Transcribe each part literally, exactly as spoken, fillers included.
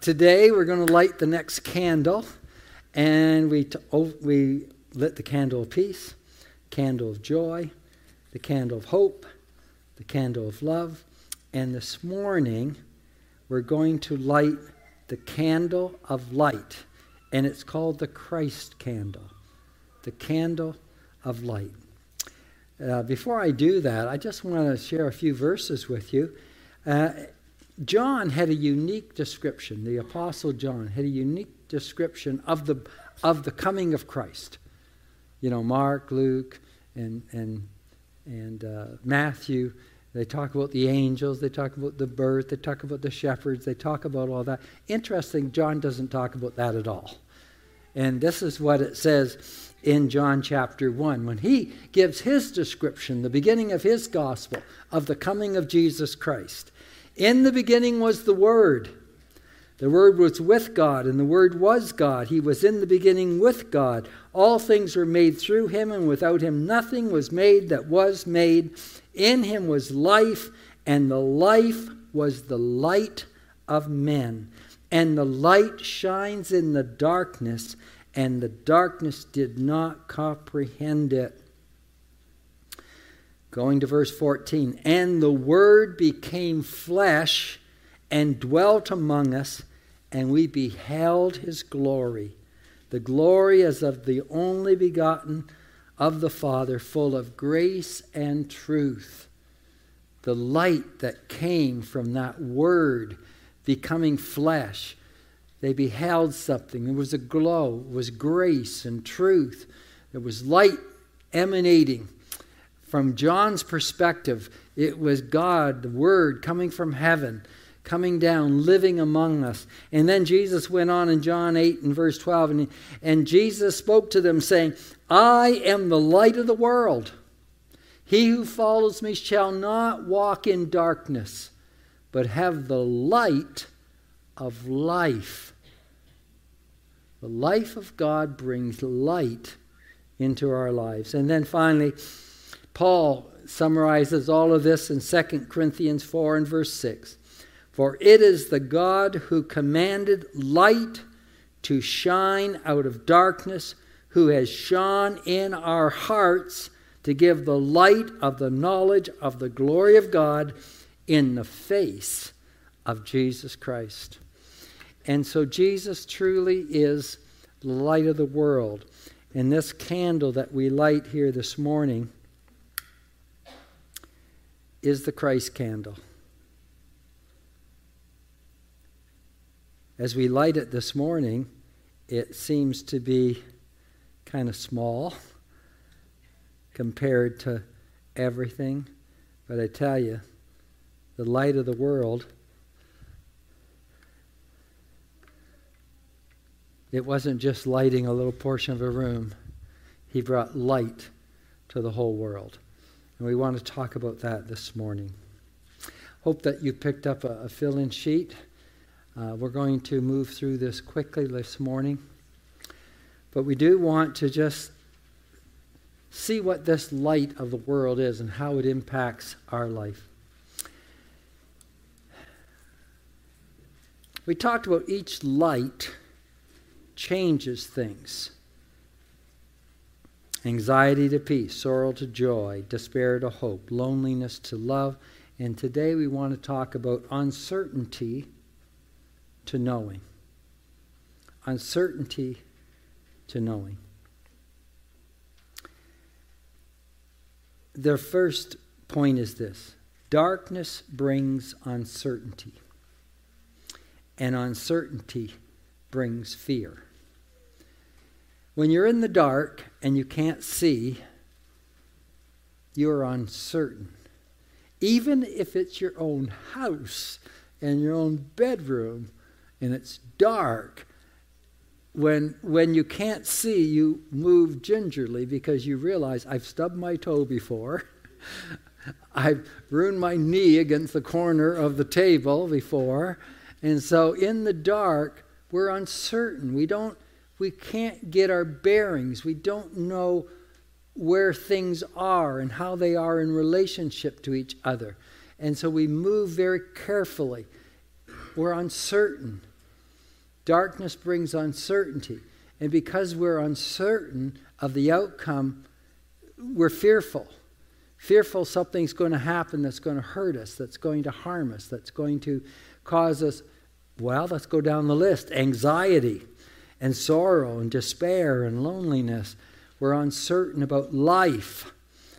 Today we're going to light the next candle, and we t- oh, we lit the candle of peace, candle of joy, the candle of hope, the candle of love, and this morning we're going to light the candle of light, and it's called the Christ candle, the candle of light. Uh, before I do that, I just want to share a few verses with you. Uh, John had a unique description. The Apostle John had a unique description of the of the coming of Christ. You know, Mark, Luke, and and and uh, Matthew. They talk about the angels. They talk about the birth. They talk about the shepherds. They talk about all that. Interesting, John doesn't talk about that at all. And this is what it says in John chapter one, when he gives his description, the beginning of his gospel, of the coming of Jesus Christ. In the beginning was the Word. The Word was with God, and the Word was God. He was in the beginning with God. All things were made through him, and without him nothing was made that was made. In him was life, and the life was the light of men. And the light shines in the darkness, and the darkness did not comprehend it. Going to verse fourteen. And the Word became flesh and dwelt among us, and we beheld his glory. The glory as of the only begotten of the Father, full of grace and truth. The light that came from that Word becoming flesh. They beheld something. There was a glow. It was grace and truth. There was light emanating. From John's perspective, it was God, the Word, coming from heaven, coming down, living among us. And then Jesus went on in John eight and verse twelve, and, and Jesus spoke to them saying, I am the light of the world. He who follows me shall not walk in darkness, but have the light of life. The life of God brings light into our lives. And then finally, Paul summarizes all of this in Second Corinthians four and verse six. For it is the God who commanded light to shine out of darkness, who has shone in our hearts to give the light of the knowledge of the glory of God in the face of Jesus Christ. And so Jesus truly is the light of the world. And this candle that we light here this morning is the Christ candle. As we light it this morning, it seems to be kind of small compared to everything. But I tell you, the light of the world, it wasn't just lighting a little portion of a room. He brought light to the whole world. And we want to talk about that this morning. Hope that you picked up a, a fill-in sheet. Uh, we're going to move through this quickly this morning. But we do want to just see what this light of the world is and how it impacts our life. We talked about each light changes things. Anxiety to peace, sorrow to joy, despair to hope, loneliness to love. And today we want to talk about uncertainty to knowing. Uncertainty to knowing. The first point is this: darkness brings uncertainty, and uncertainty brings fear. When you're in the dark and you can't see, you're uncertain. Even if it's your own house and your own bedroom and it's dark, when when you can't see, you move gingerly because you realize, I've stubbed my toe before. I've ruined my knee against the corner of the table before. And so in the dark, we're uncertain. We don't, we can't get our bearings. We don't know where things are and how they are in relationship to each other. And so we move very carefully. We're uncertain. Darkness brings uncertainty. And because we're uncertain of the outcome, we're fearful. Fearful something's going to happen that's going to hurt us, that's going to harm us, that's going to cause us, well, let's go down the list. Anxiety and sorrow and despair and loneliness. We're uncertain about life.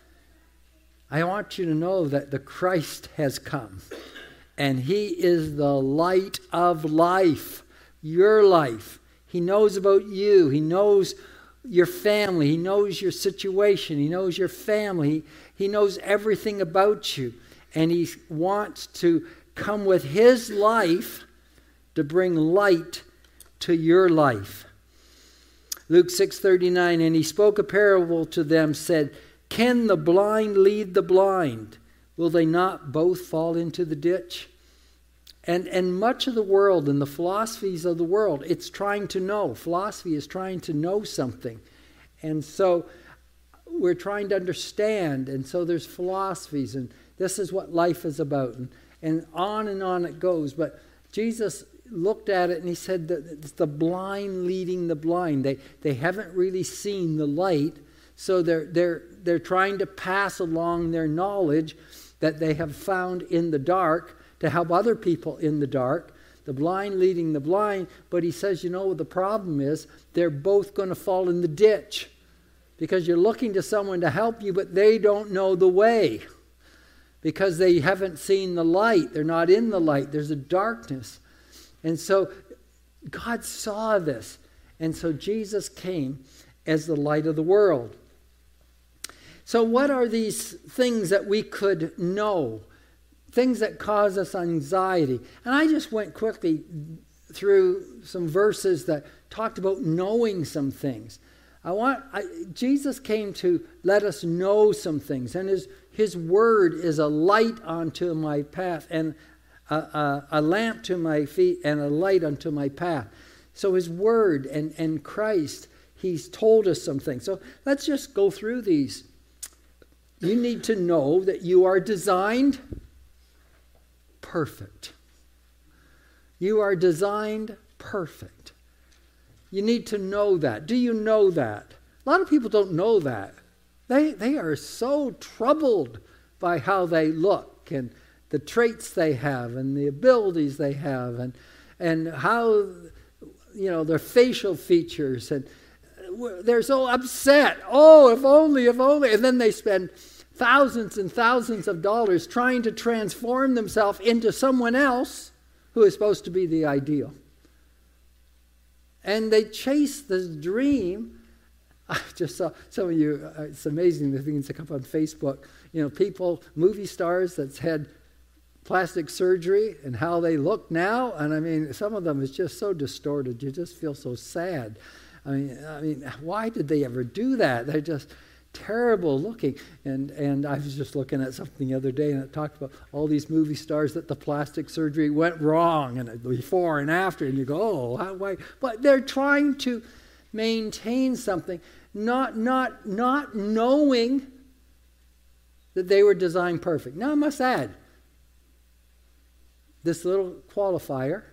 I want you to know that the Christ has come. And He is the light of life. Your life. He knows about you. He knows your family. He knows your situation. He knows your family. He knows everything about you. And He wants to come with His life to bring light to your life. Luke six thirty-nine, and He spoke a parable to them, said, can the blind lead the blind? Will they not both fall into the ditch? And and much of the world and the philosophies of the world, it's trying to know. Philosophy is trying to know something. And so we're trying to understand. And so there's philosophies. And this is what life is about. And, and on and on it goes. But Jesus looked at it and He said that it's the blind leading the blind. They they haven't really seen the light. So they're they're they're trying to pass along their knowledge that they have found in the dark to help other people in the dark, the blind leading the blind. But He says, you know what the problem is? They're both going to fall in the ditch because you're looking to someone to help you, but they don't know the way because they haven't seen the light. They're not in the light. There's a darkness. And so God saw this. And so Jesus came as the light of the world. So what are these things that we could know? Things that cause us anxiety. And I just went quickly through some verses that talked about knowing some things. I want I, Jesus came to let us know some things, and his his word is a light unto my path, and a, a, a lamp to my feet, and a light unto my path. So His word and and Christ, He's told us some things. So let's just go through these. You need to know that you are designed perfect. You are designed perfect. You need to know that. Do you know that? A lot of people don't know that. They, they are so troubled by how they look and the traits they have and the abilities they have and, and how, you know, their facial features. And they're so upset. Oh, if only, if only. And then they spend thousands and thousands of dollars trying to transform themselves into someone else who is supposed to be the ideal. And they chase this dream. I just saw some of you, uh, it's amazing the things that come up on Facebook. You know, people, movie stars that's had plastic surgery and how they look now. And I mean, some of them is just so distorted. You just feel so sad. I mean, I mean, why did they ever do that? They're just terrible looking. And and I was just looking at something the other day, and it talked about all these movie stars that the plastic surgery went wrong, and before and after, and you go, oh, how, why? But they're trying to maintain something, not not not knowing that they were designed perfect. Now I must add, this little qualifier: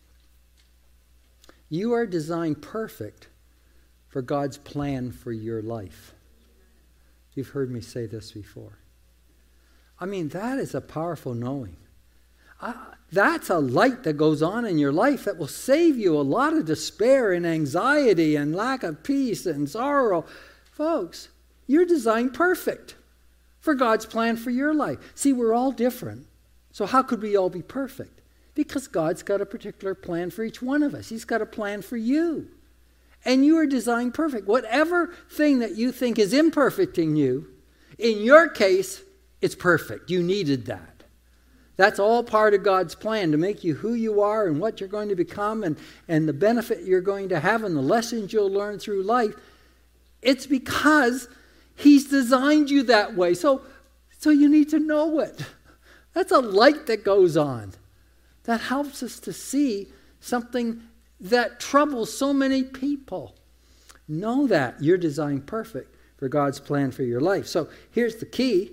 you are designed perfect for God's plan for your life. You've heard me say this before. I mean, that is a powerful knowing. Uh, that's a light that goes on in your life that will save you a lot of despair and anxiety and lack of peace and sorrow. Folks, you're designed perfect for God's plan for your life. See, we're all different. So how could we all be perfect? Because God's got a particular plan for each one of us. He's got a plan for you. And you are designed perfect. Whatever thing that you think is imperfect in you, in your case, it's perfect. You needed that. That's all part of God's plan to make you who you are and what you're going to become and, and the benefit you're going to have and the lessons you'll learn through life. It's because He's designed you that way. So, so you need to know it. That's a light that goes on that helps us to see something that troubles so many people. Know that you're designed perfect for God's plan for your life. So here's the key.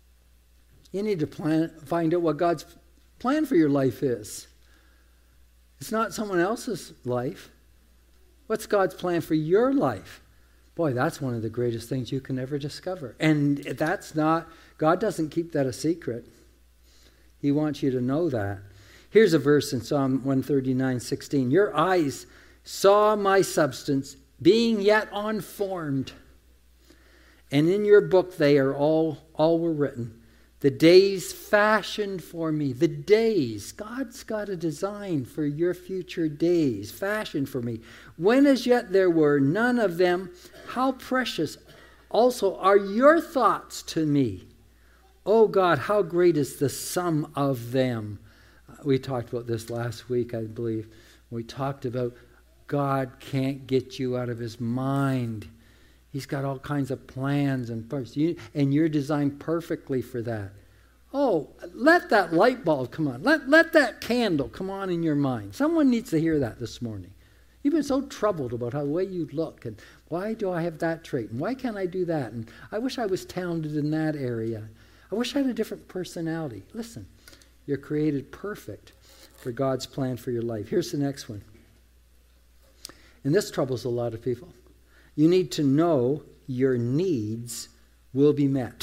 You need to plan, find out what God's plan for your life is. It's not someone else's life. What's God's plan for your life? Boy, that's one of the greatest things you can ever discover. And that's not, God doesn't keep that a secret. He wants you to know that. Here's a verse in Psalm one thirty-nine, sixteen. Your eyes saw my substance being yet unformed. And in your book they are all, all were written. The days fashioned for me. The days. God's got a design for your future days. Fashioned for me. When as yet there were none of them, how precious also are your thoughts to me. Oh God, how great is the sum of them. We talked about this last week, I believe. We talked about God can't get you out of his mind. He's got all kinds of plans and purposes, you, and you're designed perfectly for that. Oh, let that light bulb come on. Let, let that candle come on in your mind. Someone needs to hear that this morning. You've been so troubled about how the way you look, and why do I have that trait, and why can't I do that, and I wish I was talented in that area. I wish I had a different personality. Listen, you're created perfect for God's plan for your life. Here's the next one. And this troubles a lot of people. You need to know your needs will be met.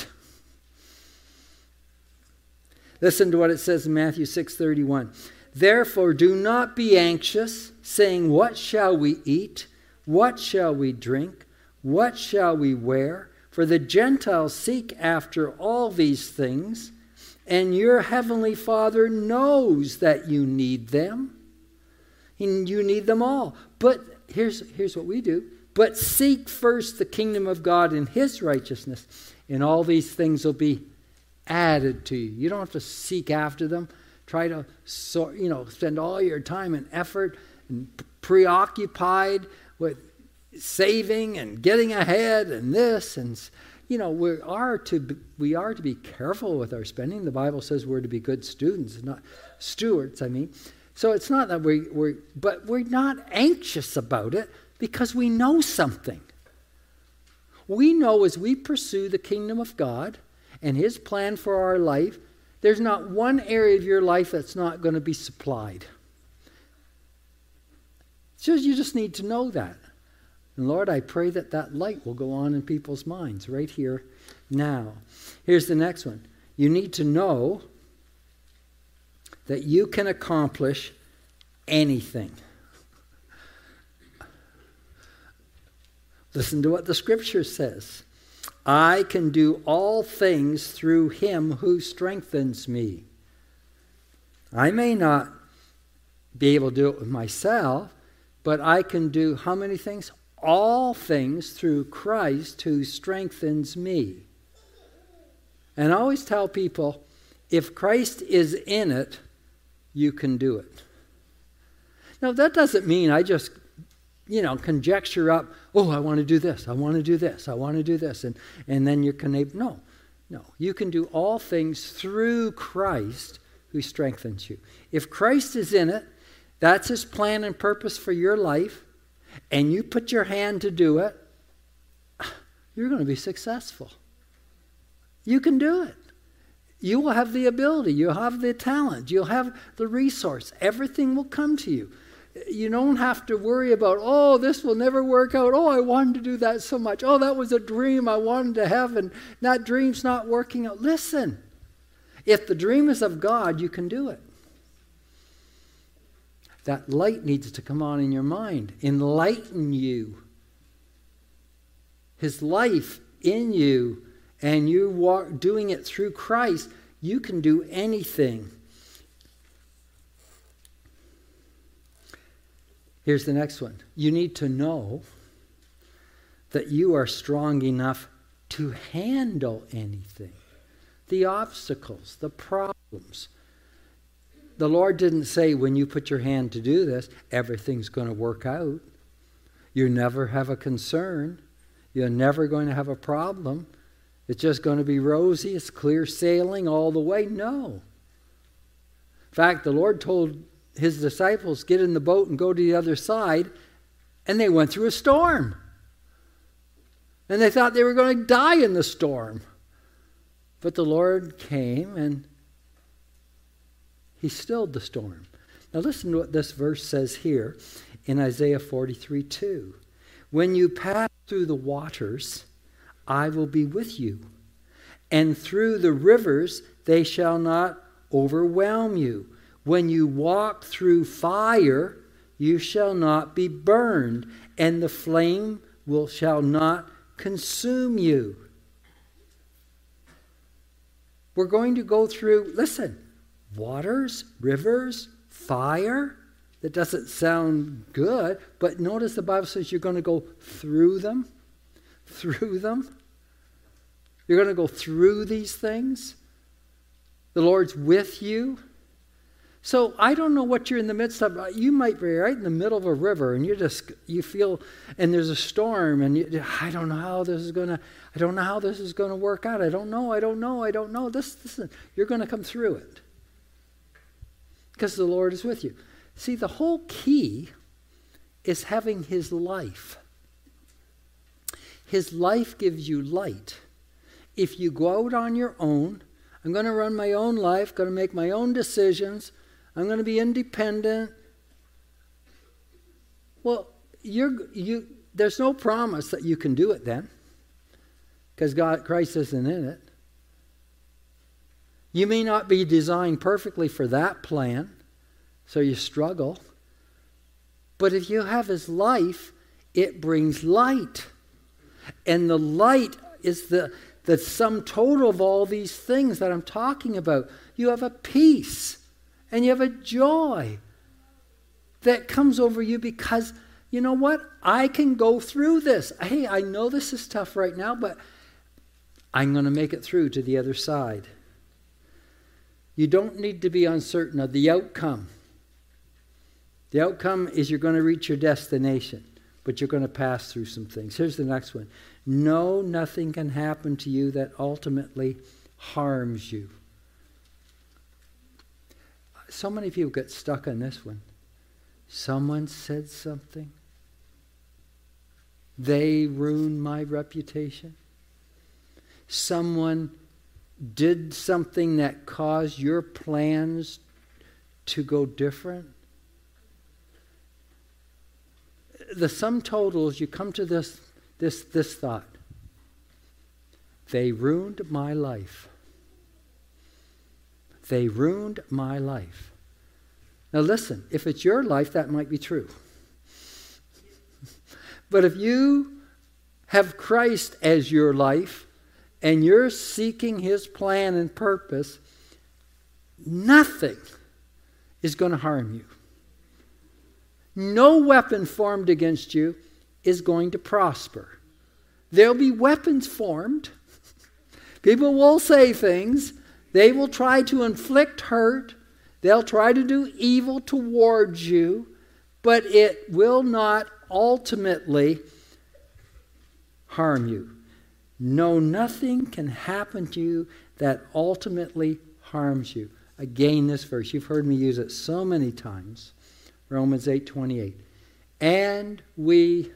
Listen to what it says in Matthew six thirty-one. Therefore do not be anxious, saying, what shall we eat? What shall we drink? What shall we wear? For the Gentiles seek after all these things, and your heavenly Father knows that you need them. And you need them all. But here's, here's what we do. But seek first the kingdom of God and his righteousness, and all these things will be added to you. You don't have to seek after them. Try to, so, you know, spend all your time and effort and preoccupied with saving and getting ahead and this and, you know, we are to be, we are to be careful with our spending. The Bible says we're to be good students, not stewards. I mean, so it's not that we we but we're not anxious about it because we know something. We know as we pursue the kingdom of God and his plan for our life, there's not one area of your life that's not going to be supplied. So you just need to know that. And Lord, I pray that that light will go on in people's minds right here now. Here's the next one. You need to know that you can accomplish anything. Listen to what the scripture says. I can do all things through him who strengthens me. I may not be able to do it with myself, but I can do how many things? All things through Christ who strengthens me. And I always tell people, if Christ is in it, you can do it. Now, that doesn't mean I just, you know, conjecture up, oh, I want to do this, I want to do this, I want to do this, and, and then you can, no, no. You can do all things through Christ who strengthens you. If Christ is in it, that's his plan and purpose for your life, and you put your hand to do it, you're going to be successful. You can do it. You will have the ability. You'll have the talent. You'll have the resource. Everything will come to you. You don't have to worry about, oh, this will never work out. Oh, I wanted to do that so much. Oh, that was a dream I wanted to have, and that dream's not working out. Listen, if the dream is of God, you can do it. That light needs to come on in your mind. Enlighten you. His life in you, and you walk doing it through Christ, you can do anything. Here's the next one. You need to know that you are strong enough to handle anything. The obstacles, the problems. The Lord didn't say when you put your hand to do this, everything's going to work out. You never have a concern. You're never going to have a problem. It's just going to be rosy. It's clear sailing all the way. No. In fact, the Lord told his disciples, get in the boat and go to the other side, and they went through a storm. And they thought they were going to die in the storm. But the Lord came and he stilled the storm. Now listen to what this verse says here in Isaiah forty-three two. When you pass through the waters, I will be with you. And through the rivers, they shall not overwhelm you. When you walk through fire, you shall not be burned, and the flame will shall not consume you. We're going to go through, listen, waters, rivers, fire. That doesn't sound good, but notice the Bible says you're going to go through them. Through them. You're going to go through these things. The Lord's with you. So I don't know what you're in the midst of. You might be right in the middle of a river and you just, you feel, and there's a storm and you, I don't know how this is going to, I don't know how this is going to work out. I don't know, I don't know, I don't know. This, this, you're going to come through it. Because the Lord is with you. See, the whole key is having His life. His life gives you light. If you go out on your own, I'm going to run my own life, going to make my own decisions, I'm going to be independent. Well, you're, you, there's no promise that you can do it then, because God, Christ isn't in it. You may not be designed perfectly for that plan, so you struggle. But if you have His life, it brings light. And the light is the, the sum total of all these things that I'm talking about. You have a peace and you have a joy that comes over you because, you know what? I can go through this. Hey, I know this is tough right now, but I'm going to make it through to the other side. You don't need to be uncertain of the outcome. The outcome is you're going to reach your destination, but you're going to pass through some things. Here's the next one. No, nothing can happen to you that ultimately harms you. So many people get stuck on this one. Someone said something. They ruined my reputation. Someone did something that caused your plans to go different. The sum total is you come to this, this, this thought. They ruined my life. They ruined my life. Now listen, if it's your life, that might be true. But if you have Christ as your life, and you're seeking His plan and purpose, nothing is going to harm you. No weapon formed against you is going to prosper. There'll be weapons formed. People will say things. They will try to inflict hurt. They'll try to do evil towards you, but it will not ultimately harm you. No, nothing can happen to you that ultimately harms you. Again, this verse, you've heard me use it so many times. Romans eight twenty-eight. And we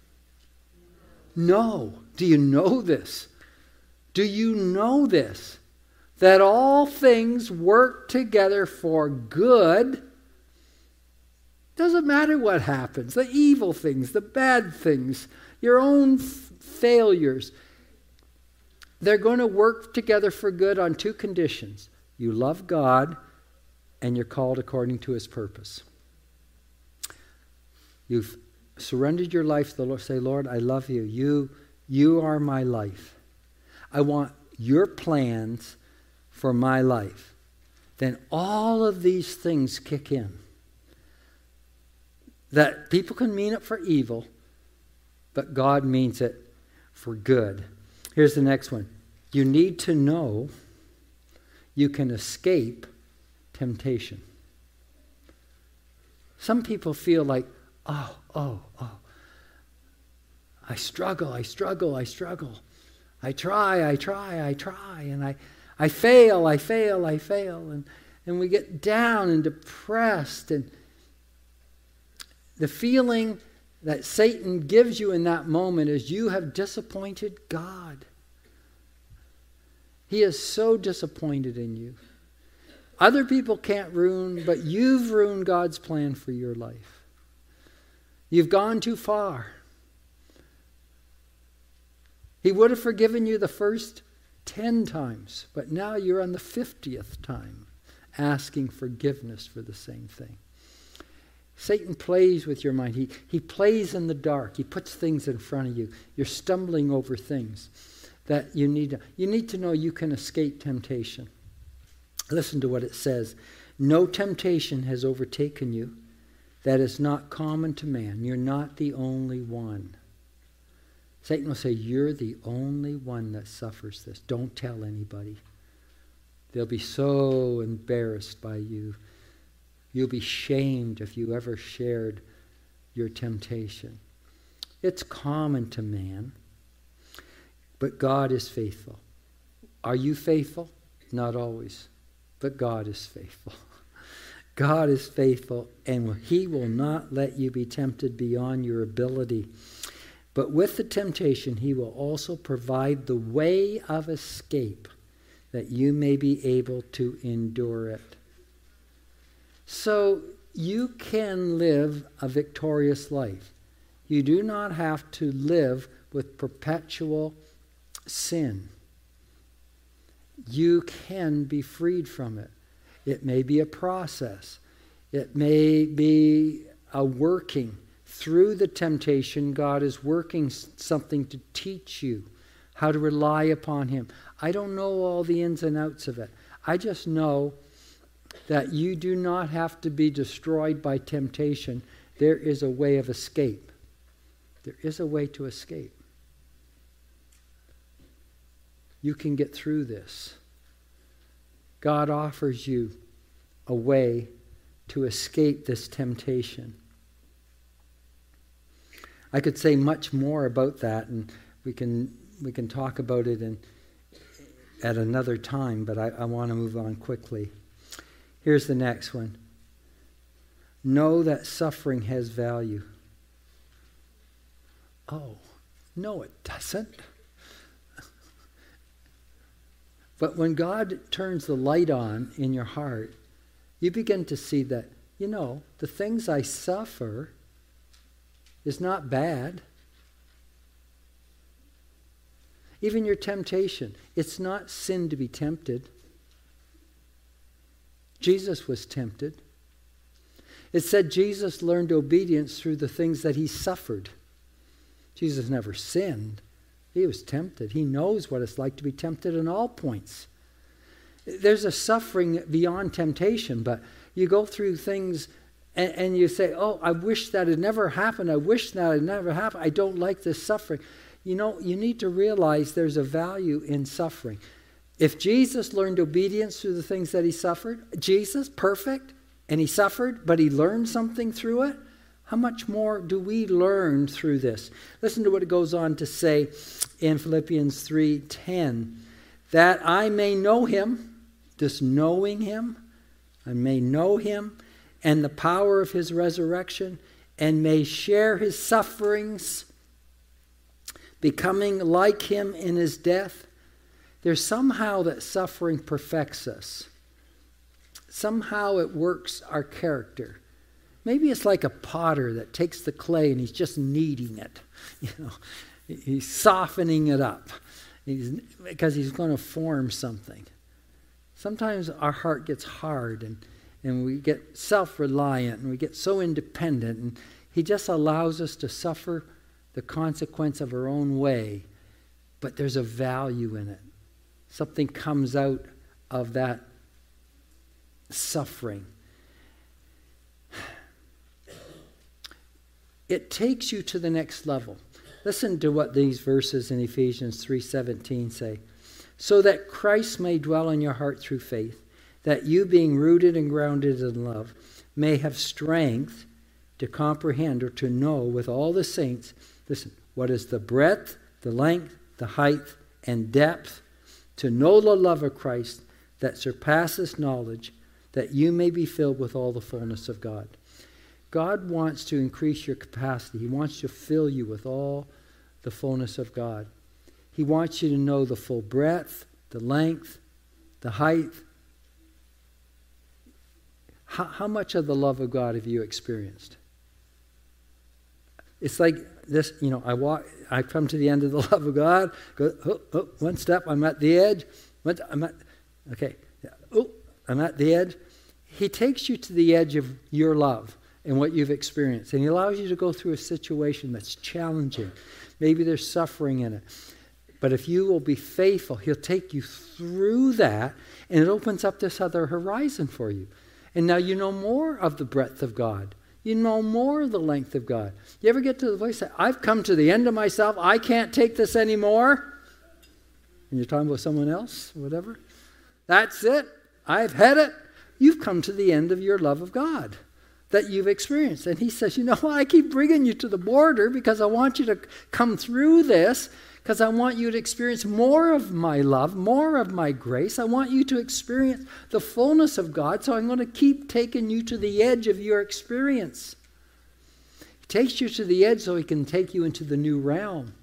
know. Do you know this? Do you know this? That all things work together for good. Doesn't matter what happens. The evil things, the bad things, your own f- failures. They're going to work together for good on two conditions. You love God and you're called according to His purpose. You've surrendered your life to the Lord. Say, Lord, I love you. You, you are my life. I want your plans for my life. Then all of these things kick in. That people can mean it for evil, but God means it for good. Here's the next one. You need to know you can escape temptation. Some people feel like, oh, oh, oh. I struggle, I struggle, I struggle. I try, I try, I try, and I, I fail, I fail, I fail. And, and we get down and depressed. And the feeling that Satan gives you in that moment is you have disappointed God. He is so disappointed in you. Other people can't ruin, but you've ruined God's plan for your life. You've gone too far. He would have forgiven you the first ten times, but now you're on the fiftieth time asking forgiveness for the same thing. Satan plays with your mind. He, he plays in the dark. He puts things in front of you. You're stumbling over things that you need to, you need to know you can escape temptation. Listen to what it says. No temptation has overtaken you that is not common to man. You're not the only one. Satan will say, you're the only one that suffers this. Don't tell anybody. They'll be so embarrassed by you. You'll be shamed if you ever shared your temptation. It's common to man, but God is faithful. Are you faithful? Not always, but God is faithful. God is faithful, and He will not let you be tempted beyond your ability. But with the temptation, He will also provide the way of escape that you may be able to endure it. So you can live a victorious life. You do not have to live with perpetual sin. You can be freed from it. It may be a process. It may be a working. Through the temptation, God is working something to teach you how to rely upon Him. I don't know all the ins and outs of it. I just know that you do not have to be destroyed by temptation. There is a way of escape. There is a way to escape. You can get through this. God offers you a way to escape this temptation. I could say much more about that, and we can we can talk about it in, at another time, but I, I want to move on quickly. Here's the next one. Know that suffering has value. Oh, no, it doesn't. But when God turns the light on in your heart, you begin to see that, you know, the things I suffer is not bad. Even your temptation, it's not sin to be tempted. Jesus was tempted. It said Jesus learned obedience through the things that He suffered. Jesus never sinned. He was tempted. He knows what it's like to be tempted in all points. There's a suffering beyond temptation, but you go through things and, and you say, oh, I wish that had never happened. I wish that had never happened. I don't like this suffering. You know, you need to realize there's a value in suffering. If Jesus learned obedience through the things that He suffered, Jesus, perfect, and He suffered, but He learned something through it, how much more do we learn through this? Listen to what it goes on to say in Philippians three ten. That I may know Him, this knowing Him, I may know Him and the power of His resurrection, and may share His sufferings, becoming like Him in His death. There's somehow that suffering perfects us. Somehow it works our character. Maybe it's like a potter that takes the clay and he's just kneading it. You know, he's softening it up he's, because he's going to form something. Sometimes our heart gets hard and, and we get self-reliant and we get so independent, and He just allows us to suffer the consequence of our own way. But there's a value in it. Something comes out of that suffering. It takes you to the next level. Listen to what these verses in Ephesians three seventeen say. So that Christ may dwell in your heart through faith, that you, being rooted and grounded in love, may have strength to comprehend or to know with all the saints, listen, what is the breadth, the length, the height, and depth, to know the love of Christ that surpasses knowledge, that you may be filled with all the fullness of God. God wants to increase your capacity. He wants to fill you with all the fullness of God. He wants you to know the full breadth, the length, the height, How, how much of the love of God have you experienced? It's like this, you know, I walk, I come to the end of the love of God, go, oh, oh, one step, I'm at the edge. One, I'm at, okay, oh, I'm at the edge. He takes you to the edge of your love and what you've experienced. And he allows you to go through a situation that's challenging. Maybe there's suffering in it. But if you will be faithful, he'll take you through that, and it opens up this other horizon for you. And now you know more of the breadth of God. You know more of the length of God. You ever get to the place that I've come to the end of myself, I can't take this anymore? And you're talking about someone else, whatever. That's it. I've had it. You've come to the end of your love of God that you've experienced. And he says, you know what? I keep bringing you to the border because I want you to come through this, because I want you to experience more of my love, more of my grace. I want you to experience the fullness of God, so I'm going to keep taking you to the edge of your experience. He takes you to the edge so he can take you into the new realm.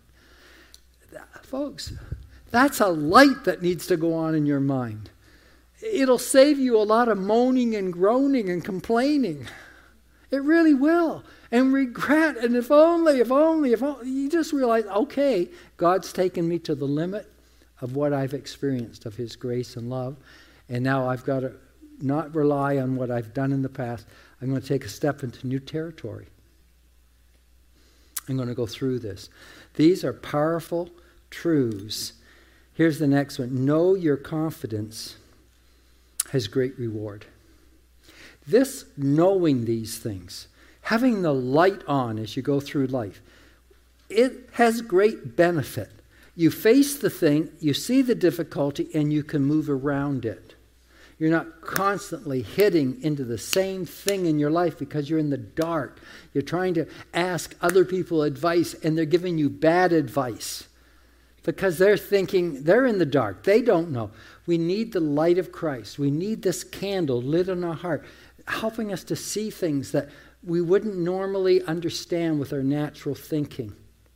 Folks, that's a light that needs to go on in your mind. It'll save you a lot of moaning and groaning and complaining. It really will. And regret, and if only, if only, if only, you just realize, okay, God's taken me to the limit of what I've experienced of his grace and love, and now I've got to not rely on what I've done in the past. I'm going to take a step into new territory. I'm going to go through this. These are powerful truths. Here's the next one. Know your confidence has great reward. This knowing these things, having the light on as you go through life, it has great benefit. You face the thing, you see the difficulty, and you can move around it. You're not constantly hitting into the same thing in your life because you're in the dark. You're trying to ask other people advice, and they're giving you bad advice because they're thinking they're in the dark. They don't know. We need the light of Christ. We need this candle lit in our heart, helping us to see things that we wouldn't normally understand with our natural thinking.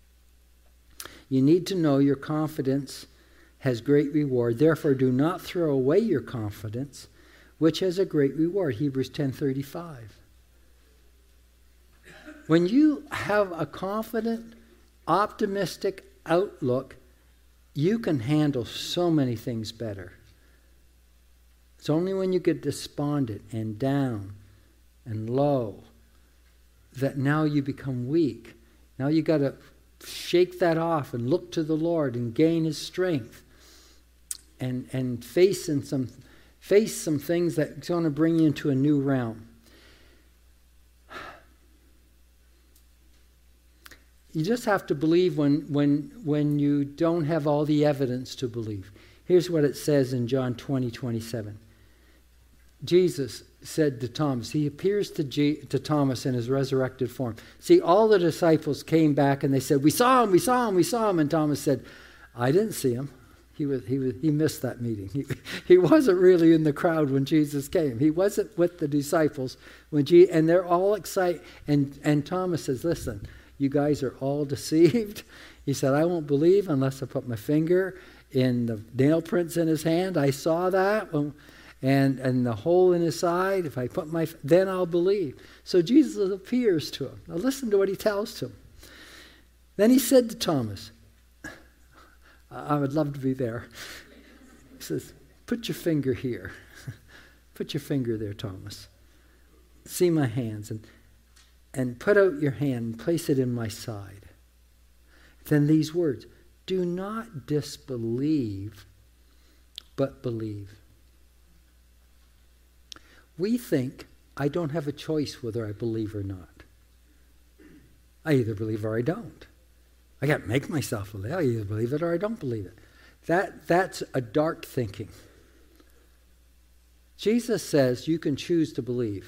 You need to know your confidence has great reward. Therefore, do not throw away your confidence, which has a great reward. Hebrews ten thirty-five. When you have a confident, optimistic outlook, you can handle so many things better. It's only when you get despondent and down and low that now you become weak. Now you got to shake that off and look to the Lord and gain his strength and and face in some face some things that's going to bring you into a new realm. You just have to believe when when when you don't have all the evidence to believe. Here's what it says in John twenty twenty-seven. Jesus said to Thomas, he appears to, G, to Thomas in his resurrected form. See, all the disciples came back and they said, we saw him, we saw him, we saw him. And Thomas said, I didn't see him. He was he was he missed that meeting. He, he wasn't really in the crowd when Jesus came. He wasn't with the disciples when Je- and they're all excited. And and Thomas says, listen, you guys are all deceived. He said, I won't believe unless I put my finger in the nail prints in his hand. I saw that. Well, And and the hole in his side, if I put my, then I'll believe. So Jesus appears to him. Now listen to what he tells to him. Then he said to Thomas, I would love to be there. He says, put your finger here. Put your finger there, Thomas. See my hands, and and put out your hand and place it in my side. Then these words, do not disbelieve, but believe. We think I don't have a choice whether I believe or not. I either believe or I don't. I can't make myself believe. I either believe it or I don't believe it. That, that's a dark thinking. Jesus says you can choose to believe.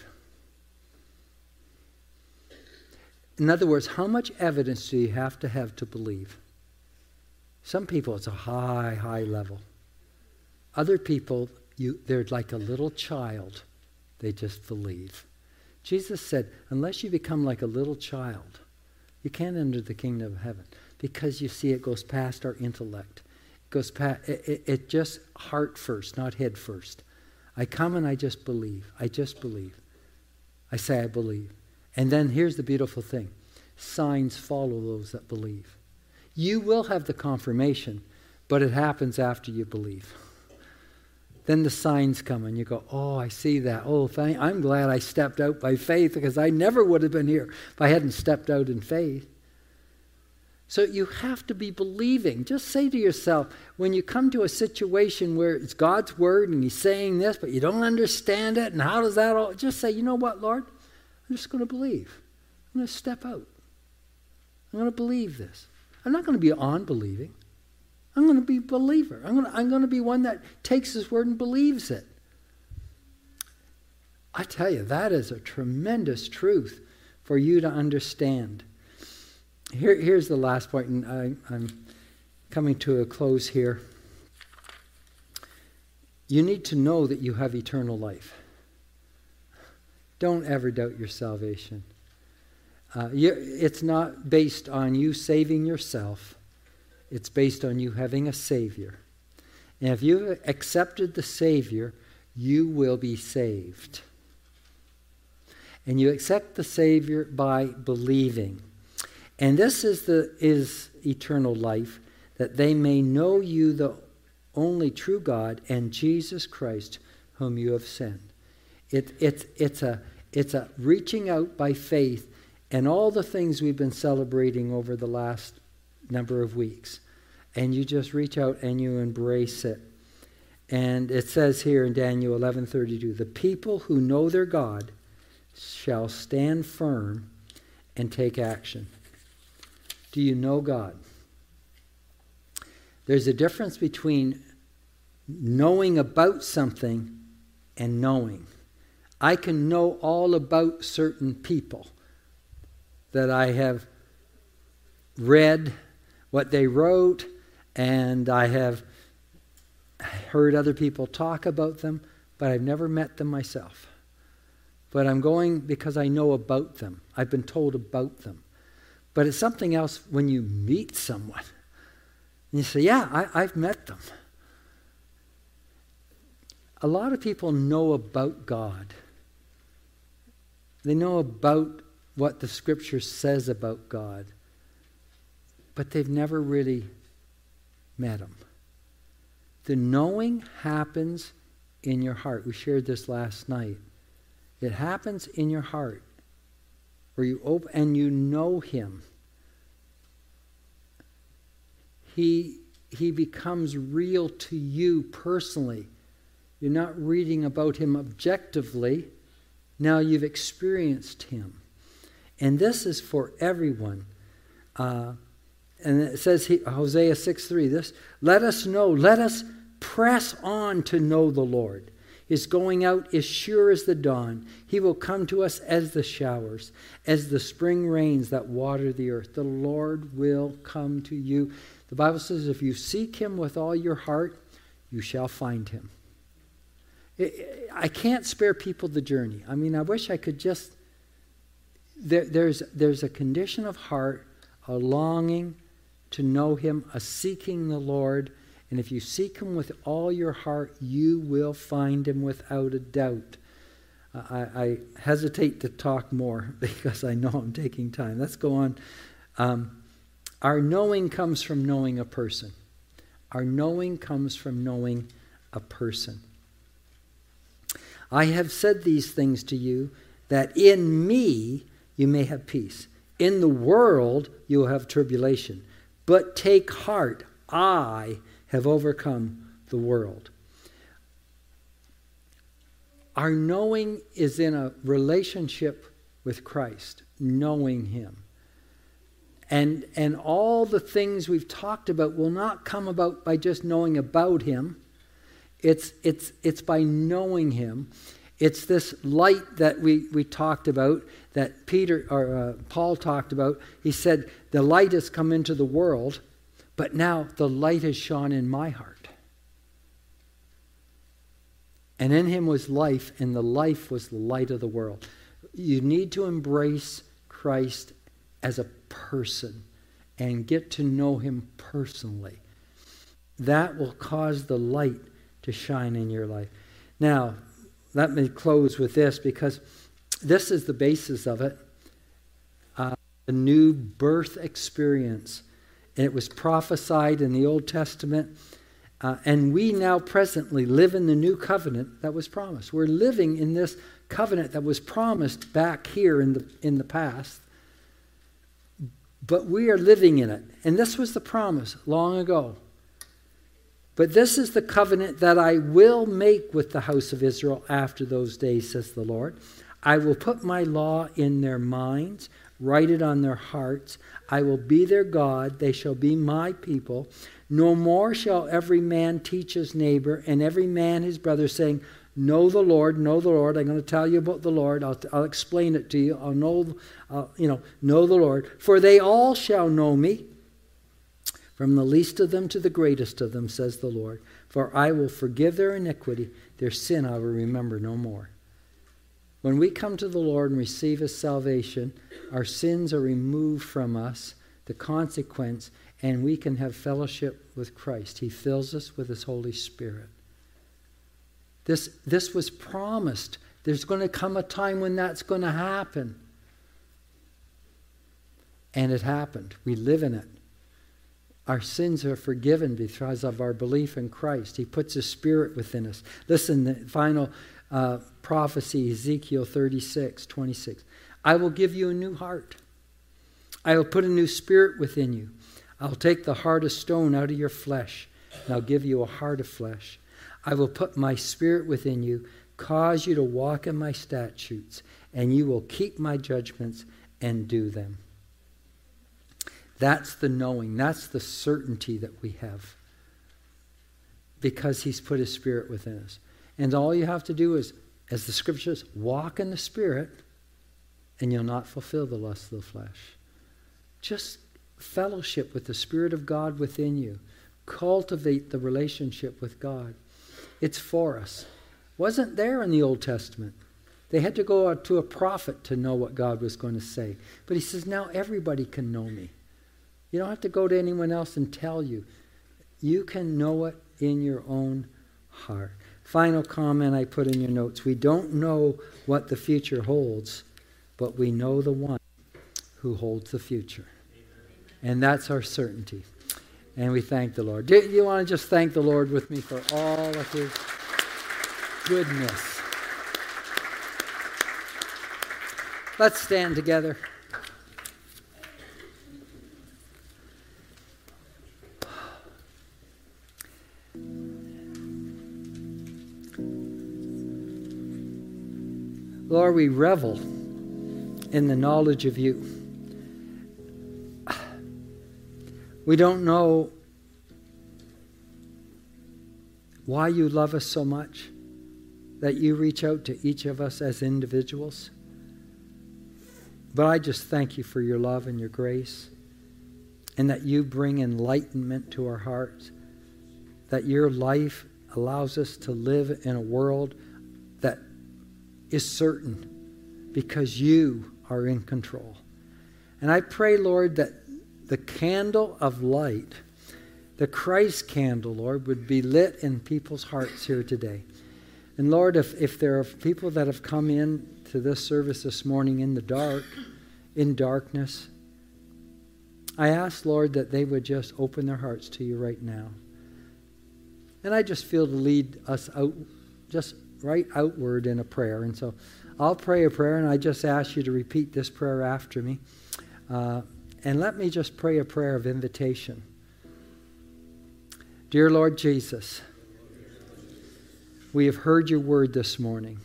In other words, how much evidence do you have to have to believe? Some people, it's a high, high level. Other people, you, they're like a little child. They just believe. Jesus said, unless you become like a little child, you can't enter the kingdom of heaven. Because you see, it goes past our intellect. It goes past, it, it, it just heart first, not head first. I come and I just believe. I just believe. I say I believe. And then here's the beautiful thing. Signs follow those that believe. You will have the confirmation, but it happens after you believe. Then the signs come and you go, oh, I see that. Oh, thank, I'm glad I stepped out by faith, because I never would have been here if I hadn't stepped out in faith. So you have to be believing. Just say to yourself, when you come to a situation where it's God's word and he's saying this, but you don't understand it, and how does that all, just say, you know what, Lord? I'm just going to believe. I'm going to step out. I'm going to believe this. I'm not going to be unbelieving. I'm going to be a believer. I'm going to, I'm going to be one that takes his word and believes it. I tell you, that is a tremendous truth for you to understand. Here, here's the last point, and I, I'm coming to a close here. You need to know that you have eternal life. Don't ever doubt your salvation. Uh, you, it's not based on you saving yourself. It's based on you having a Savior. And if you've accepted the Savior, you will be saved. And you accept the Savior by believing. And this is the is eternal life, that they may know you, the only true God, and Jesus Christ, whom you have sent. It, it, it's, a, it's a reaching out by faith, and all the things we've been celebrating over the last number of weeks. And you just reach out and you embrace it. And it says here in Daniel eleven thirty-two, the people who know their God shall stand firm and take action. Do you know God? There's a difference between knowing about something and knowing. I can know all about certain people that I have read what they wrote, and I have heard other people talk about them, but I've never met them myself. But I'm going because I know about them. I've been told about them. But it's something else when you meet someone. And you say, yeah, I, I've met them. A lot of people know about God. They know about what the Scripture says about God. But they've never really met him. The knowing happens in your heart. We shared this last night. It happens in your heart. Where you open and you know him. He, he becomes real to you personally. You're not reading about him objectively. Now you've experienced him. And this is for everyone. Uh, and it says, Hosea six three, this, let us know, let us press on to know the Lord. His going out is sure as the dawn. He will come to us as the showers, as the spring rains that water the earth. The Lord will come to you. The Bible says if you seek him with all your heart, you shall find him. I can't spare people the journey. I mean, I wish I could just... There, there's, there's a condition of heart, a longing to know him, a seeking the Lord. And if you seek him with all your heart, you will find him without a doubt. Uh, I, I hesitate to talk more because I know I'm taking time. Let's go on. Um, our knowing comes from knowing a person. Our knowing comes from knowing a person. I have said these things to you, that in me you may have peace. In the world you will have tribulation. But take heart, I have overcome the world. Our knowing is in a relationship with Christ, knowing him. And, and all the things we've talked about will not come about by just knowing about him. It's, it's, it's by knowing him. It's this light that we, we talked about, that Peter or uh, Paul talked about. He said, the light has come into the world, but now the light has shone in my heart. And in him was life, and the life was the light of the world. You need to embrace Christ as a person and get to know him personally. That will cause the light to shine in your life. Now, let me close with this, because this is the basis of it. Uh, a new birth experience. And it was prophesied in the Old Testament. Uh, and we now presently live in the new covenant that was promised. We're living in this covenant that was promised back here in the in the past. But we are living in it. And this was the promise long ago. But this is the covenant that I will make with the house of Israel after those days, says the Lord. I will put my law in their minds, write it on their hearts. I will be their God. They shall be my people. No more shall every man teach his neighbor and every man his brother, saying, know the Lord, know the Lord. I'm going to tell you about the Lord. I'll, I'll explain it to you. I'll know, uh, you know, know the Lord. For they all shall know me, from the least of them to the greatest of them, says the Lord. For I will forgive their iniquity, their sin I will remember no more. When we come to the Lord and receive his salvation, our sins are removed from us, the consequence, and we can have fellowship with Christ. He fills us with his Holy Spirit. This, this was promised. There's going to come a time when that's going to happen. And it happened. We live in it. Our sins are forgiven because of our belief in Christ. He puts his Spirit within us. Listen, the final uh, prophecy, Ezekiel thirty-six, twenty-six. I will give you a new heart. I will put a new spirit within you. I'll take the heart of stone out of your flesh, and I'll give you a heart of flesh. I will put my Spirit within you, cause you to walk in my statutes, and you will keep my judgments and do them. That's the knowing. That's the certainty that we have. Because he's put his Spirit within us. And all you have to do is, as the Scripture says, walk in the Spirit, and you'll not fulfill the lust of the flesh. Just fellowship with the Spirit of God within you. Cultivate the relationship with God. It's for us. Wasn't there in the Old Testament. They had to go out to a prophet to know what God was going to say. But he says, now everybody can know me. You don't have to go to anyone else and tell you. You can know it in your own heart. Final comment I put in your notes. We don't know what the future holds, but we know the one who holds the future. And that's our certainty. And we thank the Lord. Do you want to just thank the Lord with me for all of his goodness? Let's stand together. Lord, we revel in the knowledge of you. We don't know why you love us so much, that you reach out to each of us as individuals. But I just thank you for your love and your grace, and that you bring enlightenment to our hearts, that your life allows us to live in a world that is certain because you are in control. And I pray, Lord, that the candle of light, the Christ candle, Lord, would be lit in people's hearts here today. And Lord, if, if there are people that have come in to this service this morning in the dark, in darkness, I ask, Lord, that they would just open their hearts to you right now. And I just feel to lead us out, just right outward in a prayer. And so I'll pray a prayer, and I just ask you to repeat this prayer after me. Uh, and let me just pray a prayer of invitation. Dear Lord Jesus, we have heard your word this morning.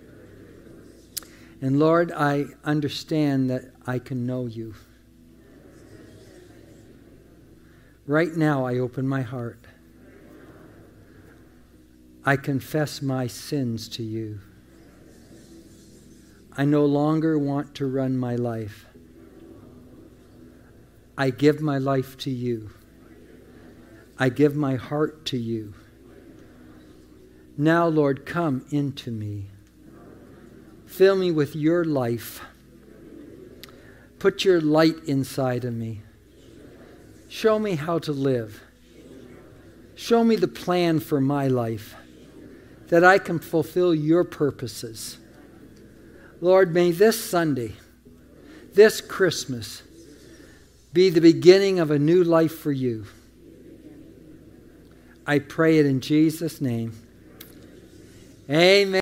And Lord, I understand that I can know you. Right now, I open my heart. I confess my sins to you. I no longer want to run my life. I give my life to you. I give my heart to you. Now, Lord, come into me. Fill me with your life. Put your light inside of me. Show me how to live. Show me the plan for my life, that I can fulfill your purposes. Lord, may this Sunday, this Christmas, be the beginning of a new life for you. I pray it in Jesus' name. Amen.